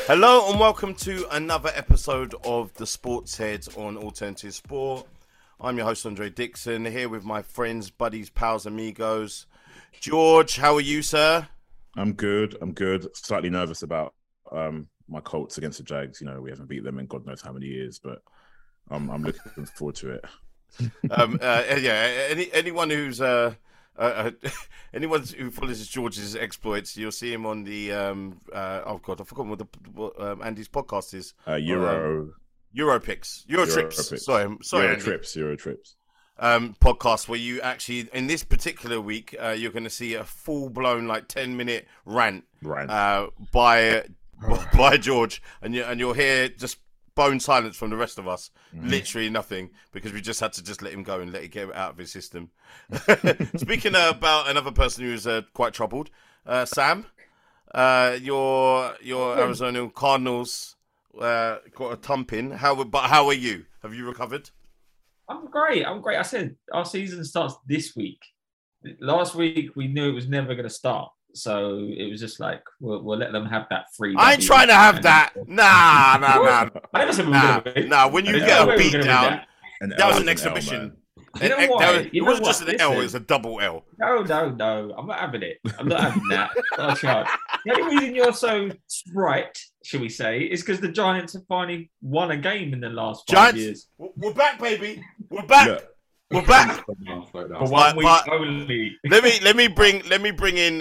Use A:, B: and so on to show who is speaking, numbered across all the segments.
A: Hello and welcome to another episode of the Sports Heads on Alternative Sport. I'm your host Andre Dixon, here with my friends, buddies, pals, amigos. George, how are you, sir?
B: I'm good. Slightly nervous about my Colts against the Jags. You know, we haven't beat them in God knows how many years, but I'm looking forward to it.
A: Anyone who's anyone who follows George's exploits, you'll see him on the I've forgotten what Andy's podcast is.
B: Euro
A: Trips. Sorry,
B: Euro Trips.
A: Podcast where you actually, in this particular week, you're going to see a full-blown 10-minute rant by George, and you'll hear just bone silence from the rest of us. Literally nothing, because we just had to just let him go and let it get out of his system. Speaking about another person who's quite troubled, Sam, your Arizona Cardinals got a thumping. How are you? Have you recovered?
C: I'm great. I said our season starts this week. Last week we knew it was never going to start, so it was just like we'll let them have that free.
A: I ain't trying to have that. Nah.
C: I never said we were going to be.
A: Nah. When you get a beat down, that was an exhibition.
C: You know what?
A: It wasn't just an L; it was a double L.
C: No. I'm not having it. I'm not having that. The only reason you're so right, shall we say, is because the Giants have finally won a game in the last 5 years.
A: We're back, baby. We're back. Yeah. We're back.
C: For 1 week only.
A: Let me bring in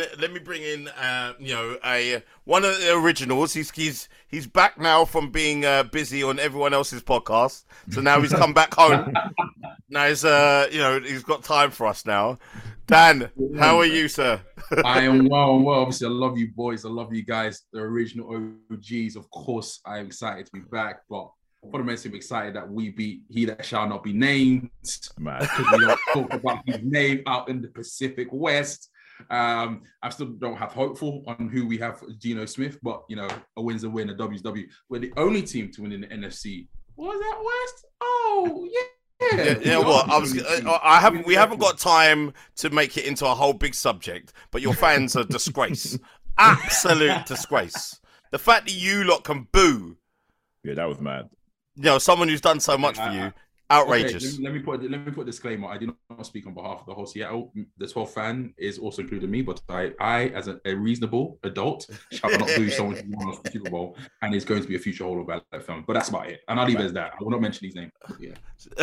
A: one of the originals. He's back now from being busy on everyone else's podcast. So now he's come back home. Now he's he's got time for us now. Dan, how are you, sir?
D: I am well. Obviously, I love you boys. I love you guys, the original OGs. Of course, I'm excited to be back, but fundamentally, I'm excited that we beat He That Shall Not Be Named. Because we don't talk about his name out in the Pacific West. I still don't have hopeful on who we have for Geno Smith, but a win's a win, a W's W. We're the only team to win in the NFC. Was that West? Oh, yeah.
A: Yeah, we haven't got time to make it into a whole big subject, but your fans are a disgrace. Absolute disgrace. The fact that you lot can boo.
B: Yeah, that was mad.
A: Someone who's done so much for you. Outrageous.
D: Okay, let me put a disclaimer. I do not speak on behalf of the whole Seattle. The 12th fan is also including me, but I as a reasonable adult, shall not boo someone who won the Super Bowl and is going to be a future Hall of Fame film. But that's about it. And I'll leave it as that. I will not mention his name. Yeah.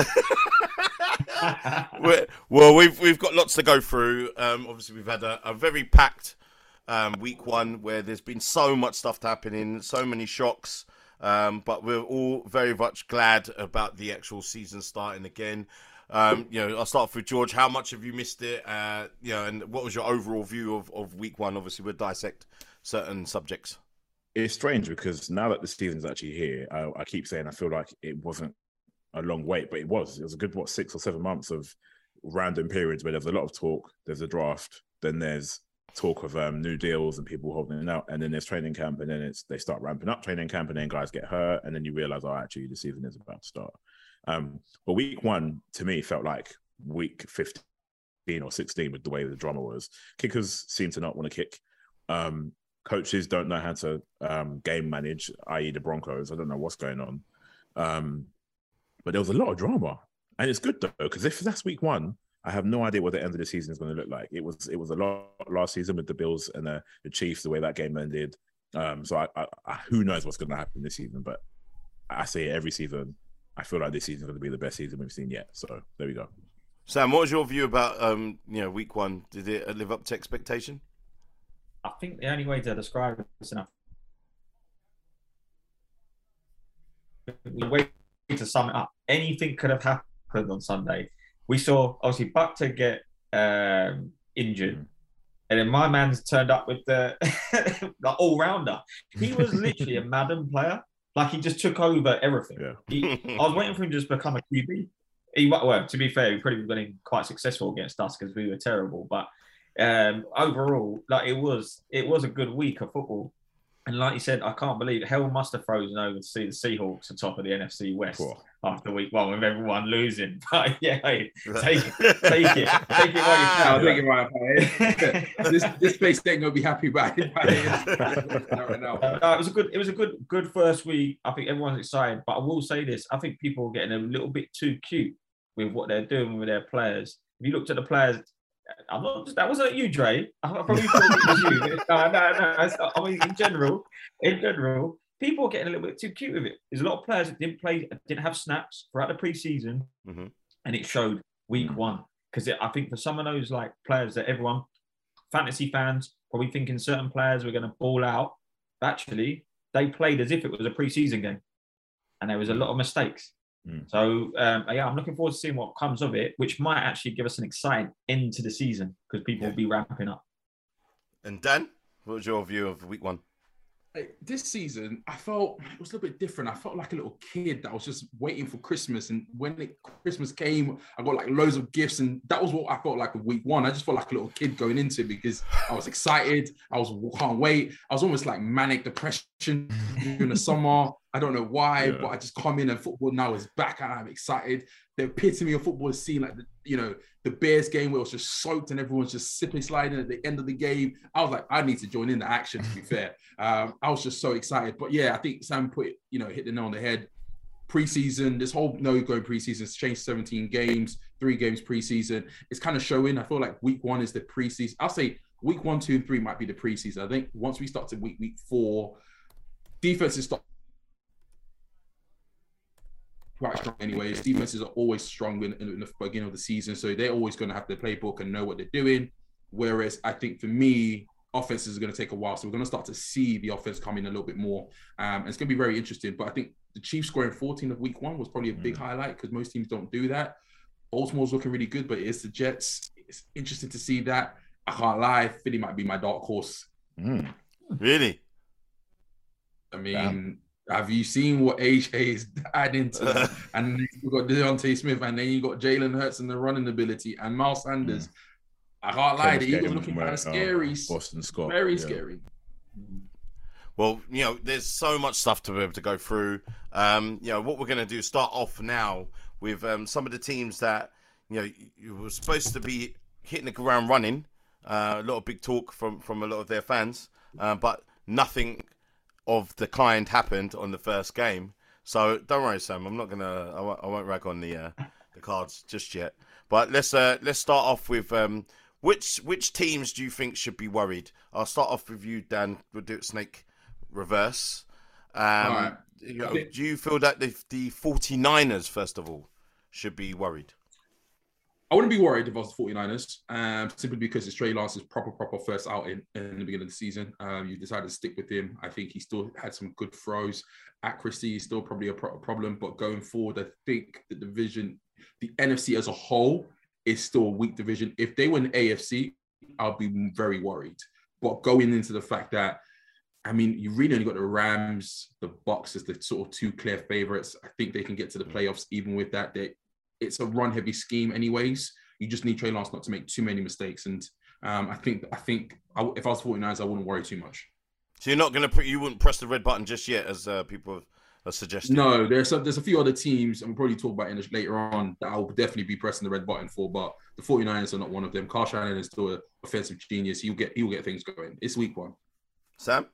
A: Well, we've got lots to go through. Obviously, we've had a very packed week one where there's been so much stuff happening, so many shocks. But we're all very much glad about the actual season starting again. I'll start off with George. How much have you missed it? And what was your overall view of week one? Obviously, we'll dissect certain subjects.
B: It's strange because now that the season's actually here, I keep saying I feel like it wasn't a long wait, but it was. It was a good, 6 or 7 months of random periods where there's a lot of talk. There's a draft, then there's talk of new deals and people holding it out, and then there's training camp, and then they start ramping up training camp, and then guys get hurt, and then you realize, actually the season is about to start. But week one to me felt like week 15 or 16 with the way the drama was. Kickers seem to not want to kick. Coaches don't know how to game manage, i.e. the Broncos. I don't know what's going on. But there was a lot of drama, and it's good though, because if that's week one, I have no idea what the end of the season is going to look like. It was a lot last season with the Bills and the Chiefs, the way that game ended. So I who knows what's going to happen this season? But I say it every season. I feel like this season is going to be the best season we've seen yet. So there we go.
A: Sam, what was your view about week one? Did it live up to expectation?
C: I think the only way to describe it is enough. We wait to sum it up. Anything could have happened on Sunday. We saw, obviously, Buckner get injured. And then my man's turned up with the all-rounder. He was literally a Madden player. Like, he just took over everything.
B: Yeah.
C: I was waiting for him to just become a QB. To be fair, he probably would have been quite successful against us because we were terrible. But overall, it was a good week of football. And like you said, I can't believe it. Hell must have frozen over to see the Seahawks atop of the NFC West after week one with everyone losing. But yeah, hey, take it while you can.
D: I'll take it while I can. This place ain't gonna be happy about it right now.
C: It was a good first week. I think everyone's excited, but I will say this: I think people are getting a little bit too cute with what they're doing with their players. If you looked at the players. That wasn't you, Dre. I probably thought it was you. No. I mean, in general, people are getting a little bit too cute with it. There's a lot of players that didn't have snaps throughout the preseason, and it showed week one. Because I think for some of those like players that everyone, fantasy fans, probably thinking certain players were going to ball out. Actually, they played as if it was a preseason game, and there was a lot of mistakes. So, I'm looking forward to seeing what comes of it, which might actually give us an exciting end to the season because people will be ramping up.
A: And Dan, what was your view of week one?
D: This season, I felt it was a little bit different. I felt like a little kid that was just waiting for Christmas. And when Christmas came, I got like loads of gifts. And that was what I felt like with week one. I just felt like a little kid going into it because I was excited. Can't wait. I was almost like manic depression during the summer. I don't know why, but I just come in and football now is back and I'm excited. The epitome of football is seen like the Bears game where it was just soaked and everyone's just sliding at the end of the game. I was like, I need to join in the action, to be fair. I was just so excited. But yeah, I think Sam hit the nail on the head. Preseason, this whole no-go preseason has changed 17 games, 3 games preseason. It's kind of showing. I feel like week one is the preseason. I'll say week 1, 2, and 3 might be the preseason. I think once we start to week 4, defenses start quite strong anyways. Defenses are always strong in the beginning of the season, so they're always going to have the playbook and know what they're doing. Whereas I think for me, offenses are going to take a while, so we're going to start to see the offense come in a little bit more. And it's going to be very interesting. But I think the Chiefs scoring 14 of week 1 was probably a big highlight because most teams don't do that. Baltimore's looking really good, but it's the Jets. It's interesting to see that. I can't lie, Philly might be my dark horse.
A: Really?
D: I mean, have you seen what AJ is adding to them? And then you've got Devontae Smith, and then you've got Jalen Hurts and the running ability, and Miles Sanders. I can't lie, the Eagles looking kind of scary.
B: Boston Scott.
D: Very scary.
A: Well, there's so much stuff to be able to go through. What we're going to do is start off now with some of the teams that, you were supposed to be hitting the ground running. A lot of big talk from a lot of their fans, but nothing of the kind happened on the first game. So don't worry, Sam. I'm not gonna. I won't rag on the Cards just yet. But let's start off with which teams do you think should be worried? I'll start off with you, Dan. We'll do it snake reverse.
D: Right.
A: Do you feel that the 49ers first of all should be worried?
D: I wouldn't be worried if I was the 49ers, simply because it's Trey Lance's proper first outing in the beginning of the season. You decided to stick with him. I think he still had some good throws. Accuracy is still probably a problem, but going forward, I think the division, the NFC as a whole, is still a weak division. If they win AFC, I'll be very worried. But going into the fact that, you really only got the Rams, the Bucs as the sort of 2 clear favorites. I think they can get to the playoffs even with that. It's a run-heavy scheme anyways. You just need Trey Lance not to make too many mistakes. And I think if I was 49ers, I wouldn't worry too much.
A: So you're not going to you wouldn't press the red button just yet, as people are suggesting?
D: No, there's a few other teams, and we'll probably talk about it later on, that I'll definitely be pressing the red button for, but the 49ers are not one of them. Kyle Shanahan is still an offensive genius. He'll get things going. It's week 1.
A: Sam?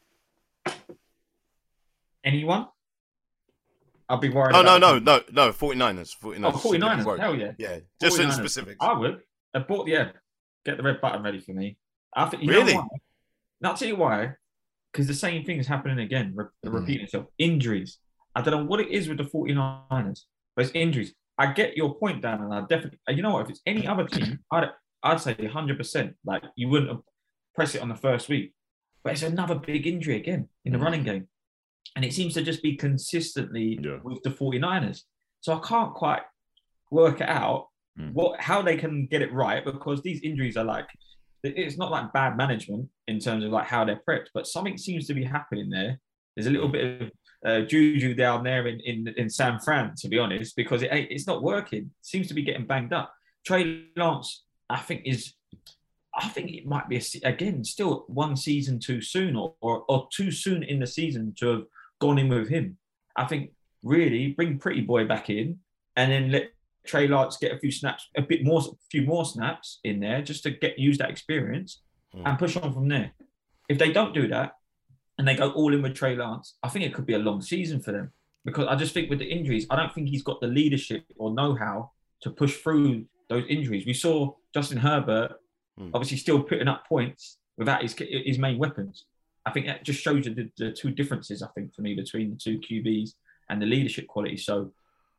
C: Anyone? I'll be worried.
A: Oh, no, 49ers. 49ers.
C: Oh, 49ers. Hell yeah.
A: Yeah, just in specifics.
C: I would. Get the red button ready for me. I think,
A: really?
C: I'll tell you why. Because the same thing is happening again, repeating itself. Injuries. I don't know what it is with the 49ers, but it's injuries. I get your point, Dan, and I definitely, you know what, if it's any other team, I'd say 100%. Like, you wouldn't press it on the first week. But it's another big injury again in the running game. And it seems to just be consistently with the 49ers. So I can't quite work it out how they can get it right, because these injuries are like, it's not like bad management in terms of like how they're prepped, but something seems to be happening there. There's a little bit of juju down there in San Fran, to be honest, because it's not working. It seems to be getting banged up. Trey Lance, I think, I think it might be again still one season too soon, or too soon in the season to have gone in with him. I think really bring Pretty Boy back in, and then let Trey Lance get a few more snaps in there just to use that experience and push on from there. If they don't do that and they go all in with Trey Lance, I think it could be a long season for them, because I just think with the injuries, I don't think he's got the leadership or know-how to push through those injuries. We saw Justin Herbert obviously still putting up points without his main weapons. I think that just shows you the two differences, I think, for me, between the two QBs and the leadership quality. So,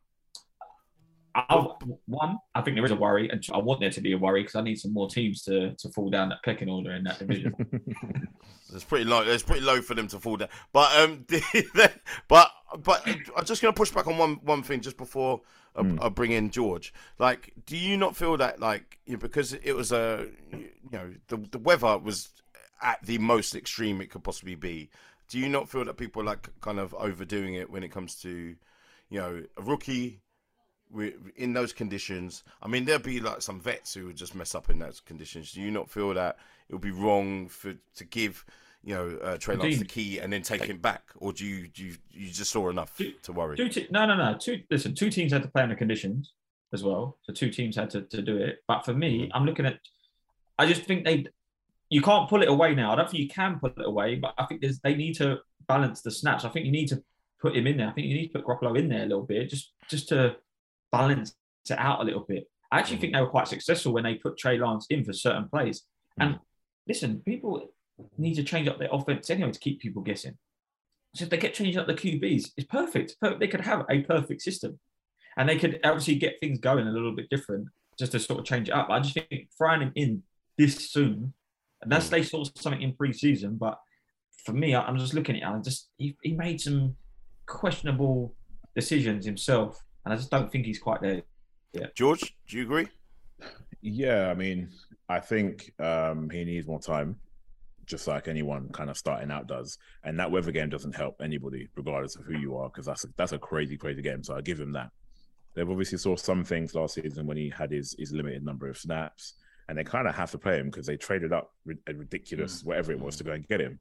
C: one, I think there is a worry, and I want there to be a worry because I need some more teams to fall down that pecking order in that division.
A: It's pretty low. It's pretty low for them to fall down. But but I'm just going to push back on one thing just before I bring in George. Like, do you not feel that, like, because it was the weather was at the most extreme it could possibly be? Do you not feel that people are like kind of overdoing it when it comes to, a rookie in those conditions? I mean, there'll be like some vets who would just mess up in those conditions. Do you not feel that it would be wrong to give Trey Lance the key and then take him back, or do you just saw enough to worry?
C: No. Two teams had to play on the conditions as well, so two teams had to do it. But for me, I'm looking at. I just think you can't pull it away now. I don't think you can pull it away, but I think they need to balance the snaps. I think you need to put him in there. I think you need to put Garoppolo in there a little bit, just to balance it out a little bit. I actually think they were quite successful when they put Trey Lance in for certain plays. And listen, people need to change up their offense anyway to keep people guessing. So if they get changing up the QBs, it's perfect. They could have a perfect system, and they could obviously get things going a little bit different just to sort of change it up. I just think throwing him in this soon, unless they saw something in pre-season, but for me, I'm just looking at it. He made some questionable decisions himself, and I just don't think he's quite there. Yeah,
A: George, do you agree?
B: Yeah, I mean, I think he needs more time, just like anyone kind of starting out does. And that weather game doesn't help anybody, regardless of who you are, because that's a crazy, crazy game. So I give him that. They've obviously saw some things last season when he had his limited number of snaps, and they kind of have to play him because they traded up a ridiculous whatever it was to go and get him.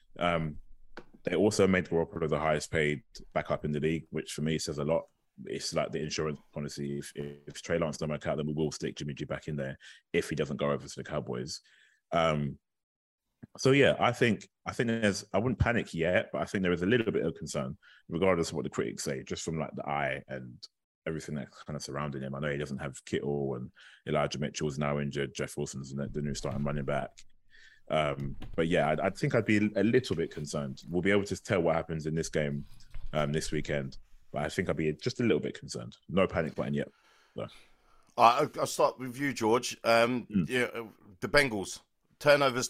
B: They also made Garoppolo the highest paid backup in the league, which for me says a lot. It's like the insurance policy. If Trey Lance doesn't work out, then we will stick Jimmy G back in there if he doesn't go over to the Cowboys. So yeah, I think I wouldn't panic yet, but I think there is a little bit of concern, regardless of what the critics say, just from like the eye and everything that's kind of surrounding him. I know he doesn't have Kittle, and Elijah Mitchell's now injured. Jeff Wilson's the new starting running back. But yeah, I think I'd be a little bit concerned. We'll be able to tell what happens in this game this weekend, but I think I'd be just a little bit concerned. No panic button yet. So.
A: I'll start with you, George. The Bengals. Turnovers.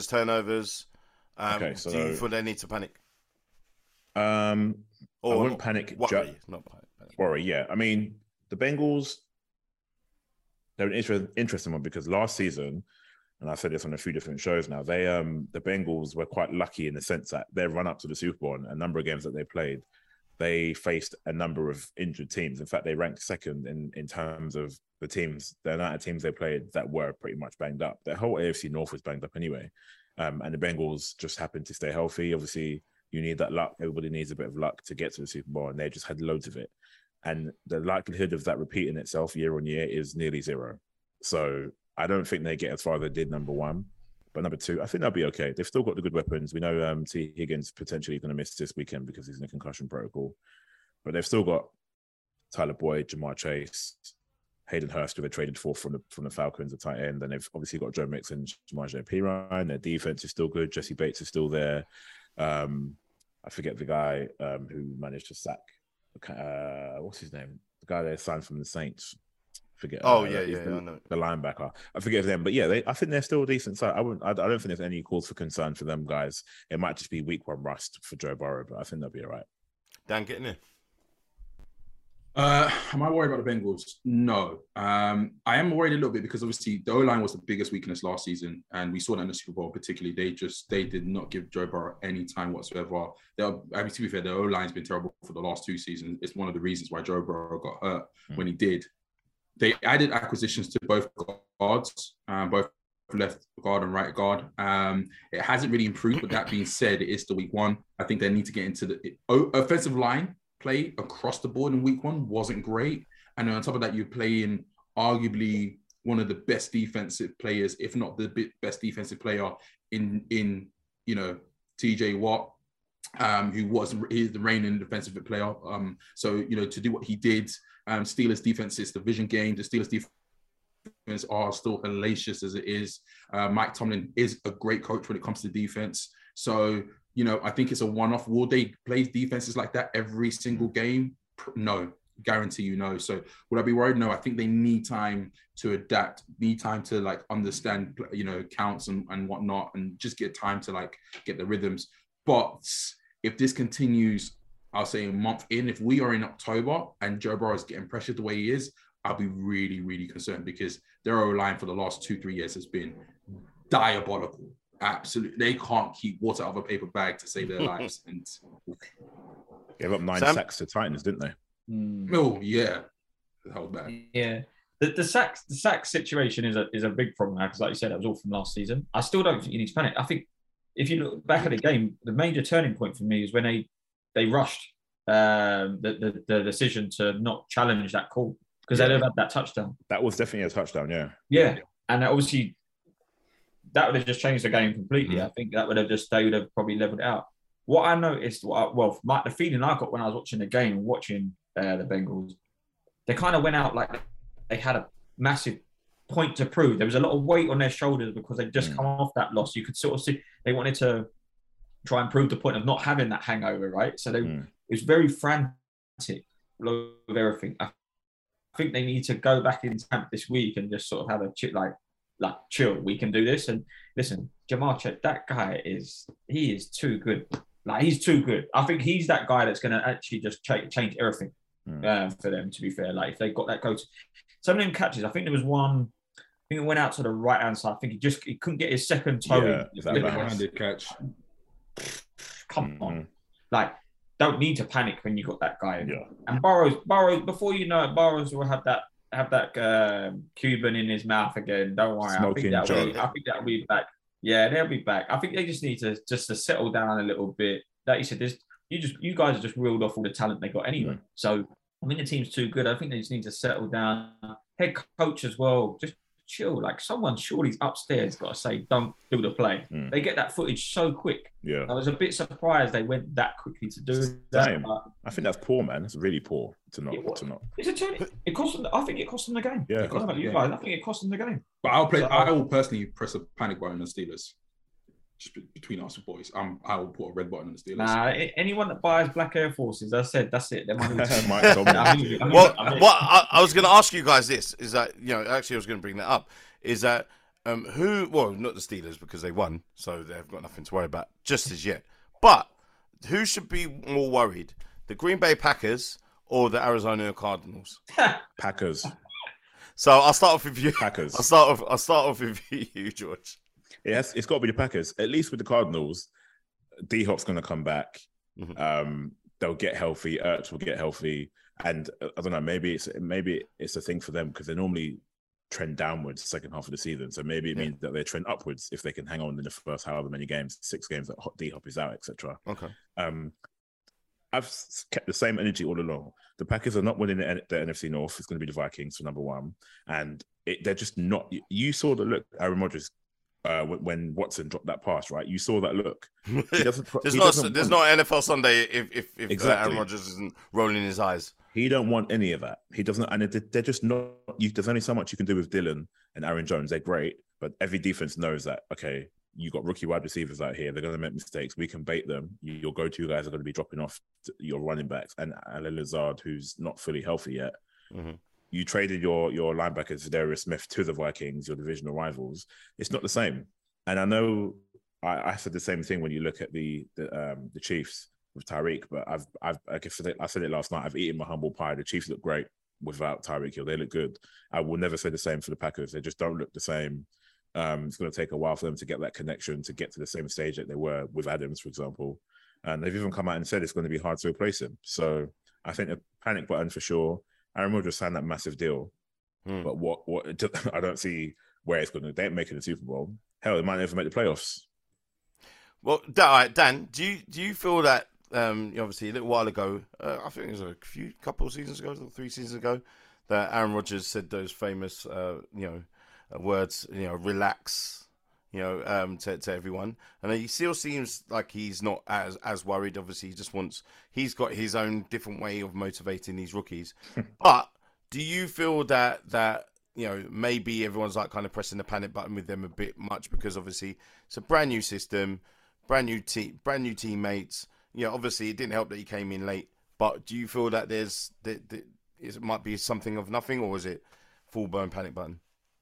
A: Okay, so do you feel they need to panic?
B: I wouldn't panic.
A: Worry, not panic.
B: Worry, yeah. I mean, the Bengals, they're an interesting one because last season, and I've said this on a few different shows now, the Bengals were quite lucky in the sense that their run up to the Super Bowl and a number of games that they played, they faced a number of injured teams. In fact, they ranked second in terms of the amount of teams they played that were pretty much banged up. The whole AFC North was banged up anyway. And the Bengals just happened to stay healthy. Obviously, you need that luck. Everybody needs a bit of luck to get to the Super Bowl, and they just had loads of it. And the likelihood of that repeating itself year on year is nearly zero. So I don't think they get as far as they did, number one. But number two, I think they'll be okay. They've still got the good weapons. We know T. Higgins potentially going to miss this weekend because he's in a concussion protocol. But they've still got Tyler Boyd, Jamar Chase, Hayden Hurst, who they traded for from the Falcons, a tight end. And they've obviously got Joe Mixon and Samaje Perine. Their defense is still good. Jesse Bates is still there. I forget the guy who managed to sack. What's his name? The guy they signed from the Saints. Forget.
A: I know.
B: The linebacker. I forget his name, but yeah, I think they're still a decent side. I don't think there's any cause for concern for them guys. It might just be week one rust for Joe Burrow, but I think they'll be all right.
A: Dan, getting in.
D: Am I worried about the Bengals? No. I am worried a little bit because obviously the O-line was the biggest weakness last season, and we saw that in the Super Bowl particularly. They did not give Joe Burrow any time whatsoever. To be fair, the O-line's been terrible for the last two seasons. It's one of the reasons why Joe Burrow got hurt when he did. They added acquisitions to both guards, both left guard and right guard. It hasn't really improved, but that being said, it is still week one. I think they need to get into the offensive line play across the board in week one wasn't great. And then on top of that, you're playing arguably one of the best defensive players, if not the best defensive player in TJ Watt, he's the reigning defensive player. So, to do what he did, Steelers defense is division game. The Steelers defense are still hellacious as it is. Mike Tomlin is a great coach when it comes to defense. So, I think it's a one-off. Will they play defenses like that every single game? No, guarantee you no. So would I be worried? No, I think they need time to adapt, need time to understand, counts and whatnot, and just get time to get the rhythms. But if this continues, I'll say a month in, if we are in October and Joe Burrow is getting pressured the way he is, I'll be really, really concerned because their O-line for the last 2-3 years has been diabolical. Absolutely. They can't keep water out of a paper bag to save their lives. And
B: gave up 9 sacks to Titans, didn't they?
D: Oh, yeah. Held back.
C: Yeah. The sack situation is a big problem now because, like you said, that was all from last season. I still don't think you need to panic. I think if you look back at the game, the major turning point for me is when they rushed the decision to not challenge that call because they'd have had that touchdown.
B: That was definitely a touchdown, yeah.
C: Yeah, and obviously that would have just changed the game completely. I think that they would have probably leveled it out. What I noticed, the feeling I got when I was watching the game, watching the Bengals, they kind of went out like they had a massive point to prove. There was a lot of weight on their shoulders because they'd just come off that loss. You could sort of see they wanted to try and prove the point of not having that hangover, right? So it was very frantic with everything. I think they need to go back in camp this week and just sort of have a chill. We can do this. And listen, Ja'Marr Chase, that guy is too good. He's too good. I think he's that guy that's going to actually just change everything for them, to be fair. If they got that go to some of them catches, I think there was one, I think it went out to the right-hand side. I think he couldn't get his second toe in.
D: One-handed catch.
C: Come on. Don't need to panic when you got that guy.
B: Yeah.
C: And Burrows, before you know it, Burrows will have that Cuban in his mouth again. Don't worry. I think that'll be back. Yeah, they'll be back. I think they just need to settle down a little bit. Like you said, you guys have just reeled off all the talent they got anyway. So I mean the team's too good. I think they just need to settle down. Head coach as well. Just chill. Someone surely's upstairs got to say, don't do the play. They get that footage so quick.
B: Yeah.
C: I was a bit surprised they went that quickly to do that.
B: I think that's poor, man. It's really poor to not.
C: It cost them. I think it cost them the game.
B: Yeah.
C: I think it cost them the game.
D: But I will personally press a panic button on the Steelers. Just between us boys, I will put a red button on the Steelers.
C: Nah, anyone that buys black Air Forces, I said that's it. Their money return.
A: I was going to ask you guys this: is that actually I was going to bring that up. Is that who? Well, not the Steelers because they won, so they've got nothing to worry about just as yet. But who should be more worried: the Green Bay Packers or the Arizona Cardinals?
B: Packers.
A: So I'll start off with you.
B: Packers.
A: I'll start off with you, George.
B: It's got to be the Packers. At least with the Cardinals, D-Hop's going to come back. They'll get healthy. Ertz will get healthy, and I don't know. Maybe it's a thing for them because they normally trend downwards the second half of the season. So maybe it means that they trend upwards if they can hang on in the first however many games, 6 games that D-Hop is out, etc.
A: Okay.
B: I've kept the same energy all along. The Packers are not winning the NFC North. It's going to be the Vikings for number one, and they're just not. You saw the look Aaron Rodgers. When Watson dropped that pass, right? You saw that look.
A: There's no NFL Sunday if
B: exactly.
A: Aaron Rodgers isn't rolling his eyes.
B: He don't want any of that. He doesn't, and they're just not. There's only so much you can do with Dylan and Aaron Jones. They're great, but every defense knows that. Okay, you got rookie wide receivers out here. They're going to make mistakes. We can bait them. Your go-to guys are going to be dropping off your running backs and Allen Lazard, who's not fully healthy yet. Mm-hmm. You traded your linebackers, Darius Smith, to the Vikings, your divisional rivals. It's not the same. And I know I said the same thing when you look at the Chiefs with Tyreek, but I said it last night. I've eaten my humble pie. The Chiefs look great without Tyreek Hill. They look good. I will never say the same for the Packers. They just don't look the same. It's going to take a while for them to get that connection, to get to the same stage that they were with Adams, for example. And they've even come out and said it's going to be hard to replace him. So I think a panic button for sure. Aaron Rodgers signed that massive deal, but what I don't see where it's going to. They're making the Super Bowl. Hell, they might never make the playoffs.
A: Well, all right, Dan, do you feel that obviously a little while ago, I think it was couple of seasons ago, 3 seasons ago, that Aaron Rodgers said those famous words, relax, to everyone, and he still seems like he's not as worried. Obviously, he's got his own different way of motivating these rookies. But do you feel that maybe everyone's like kind of pressing the panic button with them a bit much, because obviously it's a brand new system, brand new teammates. Obviously it didn't help that he came in late. But do you feel that it might be something of nothing, or is it full blown panic button?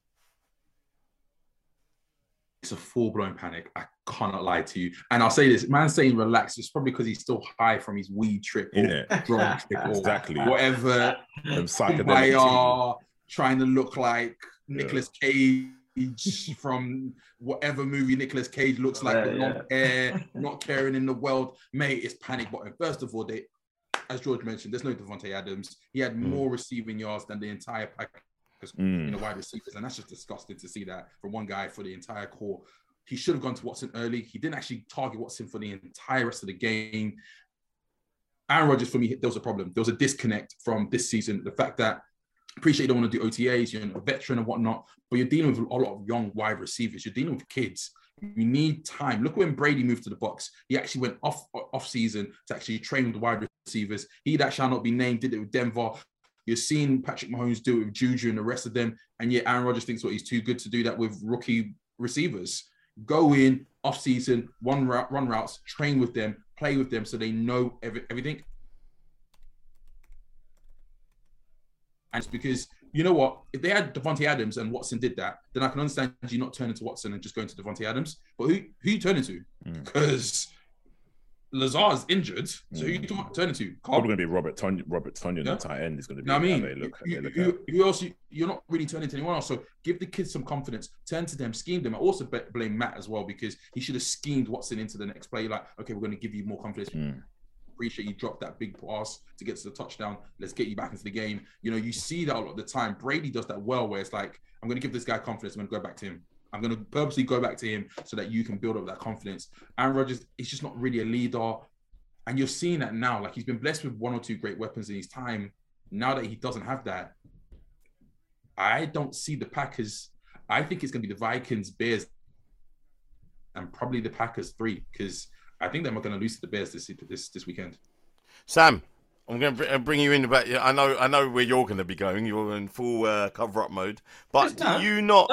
D: It's a full-blown panic. I cannot lie to you. And I'll say this, man saying relax, it's probably because he's still high from his weed trip or drug trip or
B: exactly.
D: whatever. They are trying to look like Nicolas Cage from whatever movie Nicolas Cage looks like, not caring in the world. Mate, it's panic button. First of all, as George mentioned, there's no Davante Adams. He had more receiving yards than the entire pack. Wide receivers, and that's just disgusting to see that from one guy for the entire core. He should have gone to Watson early. He didn't actually target Watson for the entire rest of the game. Aaron Rodgers, for me, there was a problem. There was a disconnect from this season. The fact that, appreciate you don't want to do OTAs, you're a veteran and whatnot, but you're dealing with a lot of young wide receivers. You're dealing with kids. You need time. Look when Brady moved to the Bucs. He actually went off season to actually train with the wide receivers. He that shall not be named did it with Denver. You're seeing Patrick Mahomes do it with Juju and the rest of them, and yet Aaron Rodgers thinks he's too good to do that with rookie receivers. Go in, off-season, run routes, train with them, play with them so they know everything. And it's because, you know what? If they had Davante Adams and Watson did that, then I can understand you not turning to Watson and just going to Davante Adams. But who you turning to? Because Lazard's injured, so who you turning to?
B: Probably going to be Robert Tonyan, the tight end, is going to be.
D: Who else? You're not really turning to anyone else. So give the kids some confidence. Turn to them, scheme them. I also blame Matt as well, because he should have schemed Watson into the next play. Like, okay, we're going to give you more confidence. Appreciate you dropped that big pass to get to the touchdown. Let's get you back into the game. You see that a lot of the time. Brady does that well, where it's like, I'm going to give this guy confidence. I'm going to go back to him. I'm going to purposely go back to him so that you can build up that confidence. Aaron Rodgers is just not really a leader. And you're seeing that now. Like, he's been blessed with 1 or 2 great weapons in his time. Now that he doesn't have that, I don't see the Packers. I think it's going to be the Vikings, Bears, and probably the Packers 3, because I think they're going to lose to the Bears this weekend.
A: Sam, I'm going to bring you in about. I know where you're going to be going. You're in full cover-up mode, but are you not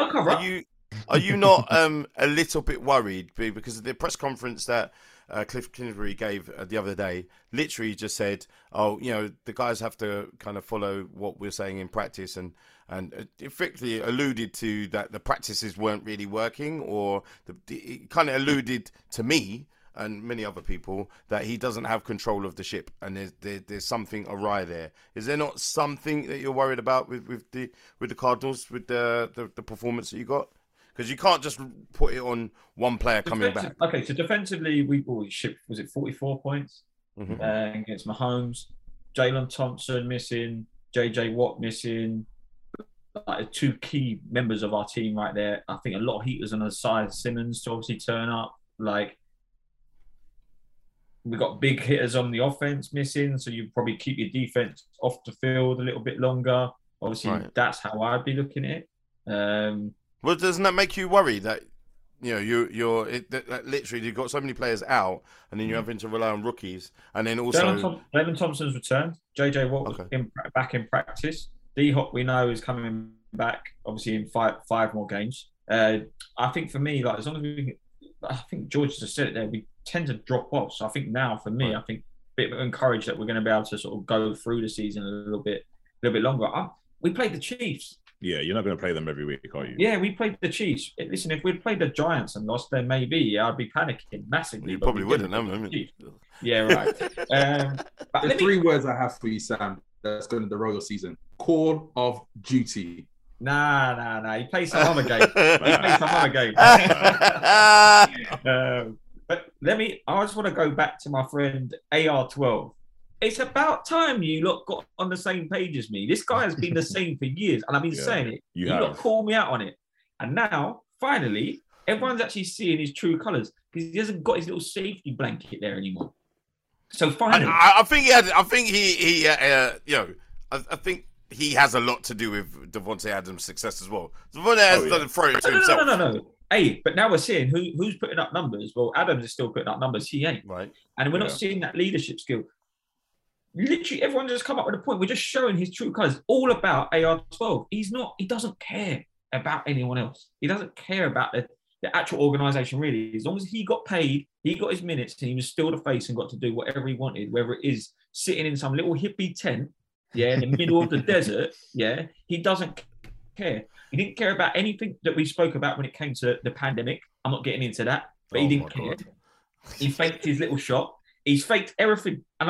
A: a little bit worried because of the press conference that Cliff Kingsbury gave the other day? Literally just said, the guys have to kind of follow what we're saying in practice, and effectively alluded to that the practices weren't really working, or it kind of alluded to me and many other people that he doesn't have control of the ship, and there's something awry there. Is there not something that you're worried about with the Cardinals, with the performance that you got? Because you can't just put it on one player coming back.
C: Okay, so defensively, we shipped, was it 44 points against Mahomes? Jalen Thompson missing, JJ Watt missing, like 2 key members of our team right there. I think a lot of heaters on the side. Simmons to obviously turn up. Like, we got big hitters on the offense missing, so you probably keep your defense off the field a little bit longer. Obviously, That's how I'd be looking at it.
A: Well, doesn't that make you worry that you're literally you've got so many players out, and then you're having to rely on rookies, and then also
C: Jalen Thompson's returned. JJ Watt back in practice. D-Hop we know is coming back, obviously in five more games. I think for me, like, as long as I think George just said it there, we tend to drop off. So I think now for me, I think a bit encouraged that we're going to be able to sort of go through the season a little bit longer. We played the Chiefs.
B: Yeah, you're not going to play them every week, are you?
C: Yeah, we played the Chiefs. Listen, if we'd played the Giants and lost, then maybe I'd be panicking massively.
A: You probably wouldn't, have you?
C: Yeah, right.
D: The 3 words I have for you, Sam, that's going to the Royal season: Call of Duty.
C: Nah. He plays some other game. But I just want to go back to my friend AR12. It's about time you lot got on the same page as me. This guy has been the same for years, and I've been saying it. You lot call me out on it. And now, finally, everyone's actually seeing his true colours because he hasn't got his little safety blanket there anymore. So finally,
A: I think he had. I think he you know, I think he has a lot to do with Davante Adams' success as well. Davante Adams doesn't throw it to himself.
C: No. Hey, but now we're seeing who's putting up numbers. Well, Adams is still putting up numbers. He ain't.
A: Right.
C: And we're not seeing that leadership skill. Literally, everyone just come up with a point. We're just showing his true colours. All about AR12. He doesn't care about anyone else. He doesn't care about the actual organisation, really. As long as he got paid, he got his minutes, and he was still the face and got to do whatever he wanted, whether it is sitting in some little hippie tent, in the middle of the desert, he doesn't care. He didn't care about anything that we spoke about when it came to the pandemic. I'm not getting into that, but he didn't care. He faked his little shot. He's faked everything. And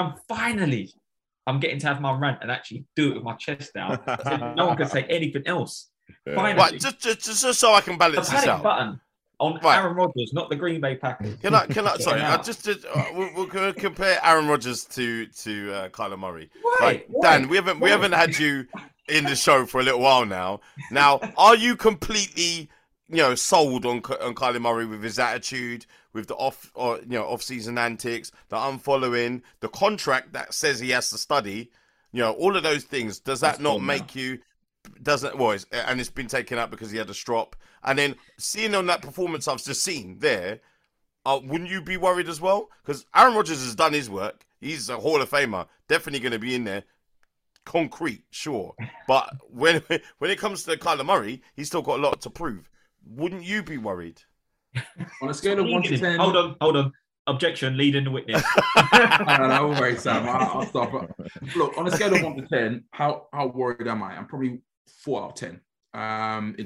C: I'm getting to have my rant and actually do it with my chest down. No one can say anything else.
A: Yeah. Finally. Right, just so I can balance this out.
C: Button on Aaron Rodgers, not the Green Bay Packers.
A: Can I sorry, we'll compare Aaron Rodgers to Kyler Murray.
C: Right.
A: Dan, we haven't had you in the show for a little while now. Now, are you completely sold on Kyler Murray with his attitude, with the off-season antics, the unfollowing, the contract that says he has to study, all of those things? Does that not make you? And it's been taken out because he had a strop. And then seeing on that performance I've just seen there, wouldn't you be worried as well? Because Aaron Rodgers has done his work. He's a Hall of Famer, definitely going to be in there. Concrete, sure. But when it comes to Kyler Murray, he's still got a lot to prove. Wouldn't you be worried?
D: On a scale of 1 to 10...
C: Hold on. Objection, leading the witness.
D: No, worry, Sam. I'll stop. Look, on a scale of 1 to 10, how worried am I? I'm probably 4 out of 10. In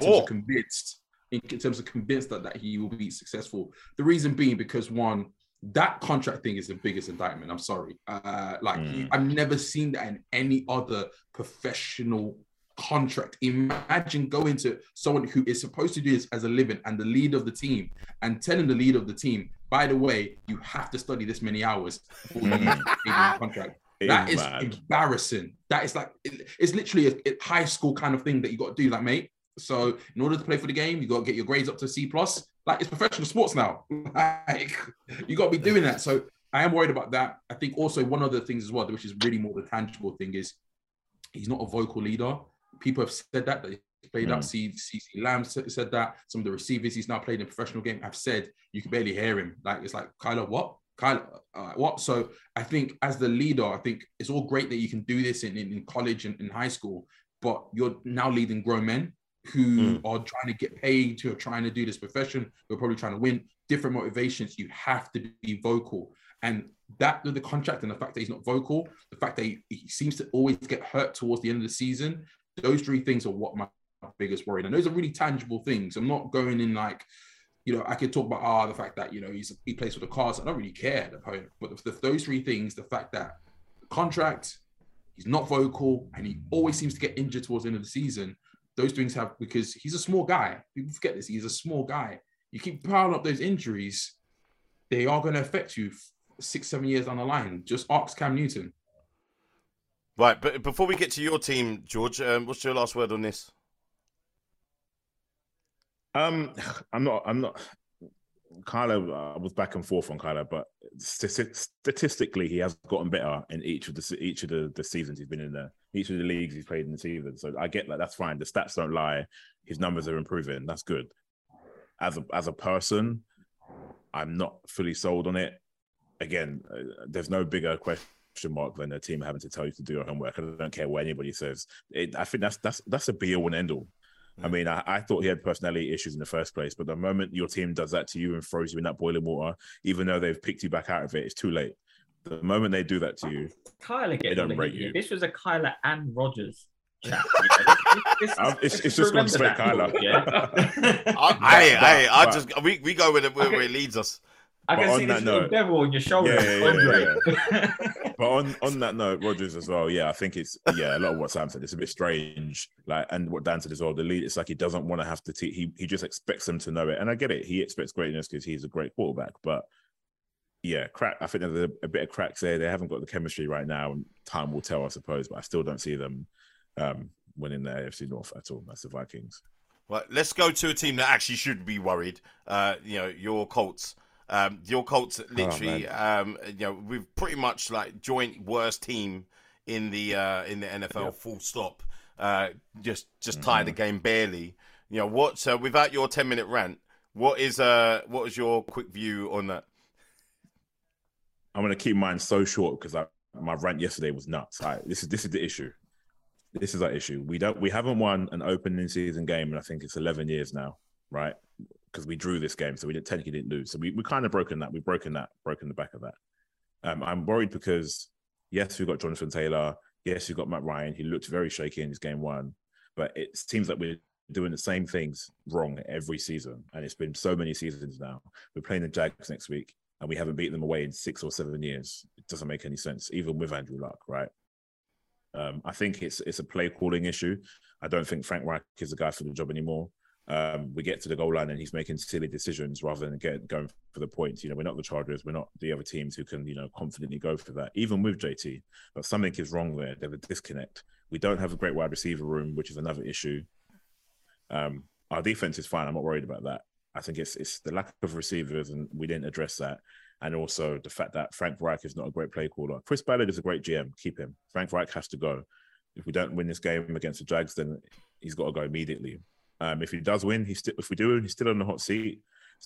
D: terms of convinced that he will be successful. The reason being because, one, that contract thing is the biggest indictment. I'm sorry. I've never seen that in any other professional contract. Imagine going to someone who is supposed to do this as a living and the leader of the team and telling the leader of the team, by the way, you have to study this many hours before you get a contract. That is embarrassing. That is it's literally a high school kind of thing that you got to do, mate. So in order to play for the game, you got to get your grades up to C+. It's professional sports now. You got to be doing that. So I am worried about that. I think also one of the things as well, which is really more the tangible thing, is he's not a vocal leader. People have said that he's played up. CeeDee Lamb said that. Some of the receivers he's now played in a professional game have said you can barely hear him. It's like, Kyler, what? Kyler, what? So I think as the leader, I think it's all great that you can do this in college and in high school, but you're now leading grown men who are trying to get paid, who are trying to do this profession, who are probably trying to win, different motivations. You have to be vocal. And that with the contract and the fact that he's not vocal, the fact that he seems to always get hurt towards the end of the season, those three things are what my biggest worry. And those are really tangible things. I'm not going in I could talk about the fact that, he plays for the Cards. I don't really care, the opponent. But those three things, the fact that the contract, he's not vocal, and he always seems to get injured towards the end of the season, those things have, because he's a small guy. People forget this. He's a small guy. You keep piling up those injuries, they are going to affect you 6-7 years down the line. Just ask Cam Newton.
A: Right, but before we get to your team, George, what's your last word on this?
B: I'm not. Kyler, I was back and forth on Kyler, but statistically, he has gotten better in each of the seasons he's been in there. Each of the leagues he's played in the season. So I get that. That's fine. The stats don't lie. His numbers are improving. That's good. As a person, I'm not fully sold on it. Again, there's no bigger question mark than a team having to tell you to do your homework. I don't care what anybody says. I think that's a be-all and end-all. I mean, I thought he had personality issues in the first place, but the moment your team does that to you and throws you in that boiling water, even though they've picked you back out of it, it's too late. The moment they do that to you,
C: Kyler
B: they don't rate you.
C: This was a Kyler and Rodgers chat.
B: It's just one straight Kyler.
A: We go with it where it leads us.
C: I can see this little devil on your shoulder.
B: Yeah. But on that note, Rodgers as well, I think it's a lot of what Sam said. It's a bit strange, and what Dan said as well. The lead, it's like he doesn't want to have to he just expects them to know it, and I get it. He expects greatness because he's a great quarterback, but crack. I think there's a bit of cracks there. They haven't got the chemistry right now, and time will tell, I suppose. But I still don't see them winning the AFC North at all. That's the Vikings.
A: Well, let's go to a team that actually should be worried. Your Colts. Your Colts literally, we've pretty much like joint worst team in the NFL. Full stop. Just tie the game barely. Without your 10-minute rant, what is your quick view on that?
B: I'm gonna keep mine so short because my rant yesterday was nuts. This is the issue. This is our issue. We haven't won an opening season game, and I think it's 11 years now, right? Because we drew this game, so we technically didn't lose. So we kind of broken that. We've broken the back of that. I'm worried because yes, we've got Jonathan Taylor. Yes, you've got Matt Ryan. He looked very shaky in his game one, but it seems like we're doing the same things wrong every season, and it's been so many seasons now. We're playing the Jags next week, and we haven't beaten them away in 6 or 7 years. It doesn't make any sense, even with Andrew Luck, right? I think it's a play calling issue. I don't think Frank Reich is the guy for the job anymore. We get to the goal line and he's making silly decisions rather than going for the points. We're not the Chargers. We're not the other teams who can, confidently go for that, even with JT. But something is wrong there. There's a disconnect. We don't have a great wide receiver room, which is another issue. Our defense is fine. I'm not worried about that. I think it's the lack of receivers, and we didn't address that. And also the fact that Frank Reich is not a great play caller. Chris Ballard is a great GM. Keep him. Frank Reich has to go. If we don't win this game against the Jags, then he's got to go immediately. If he does win, he's still on the hot seat.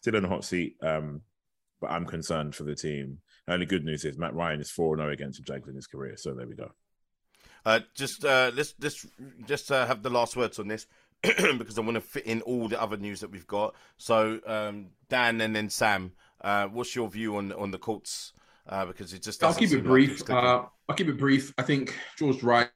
B: But I'm concerned for the team. The only good news is Matt Ryan is 4-0 against the Jags in his career. So there we go.
A: Let's have the last words on this because I want to fit in all the other news that we've got. So Dan and then Sam. What's your view on the Colts? Because it just
D: I'll keep it brief. I think George's right.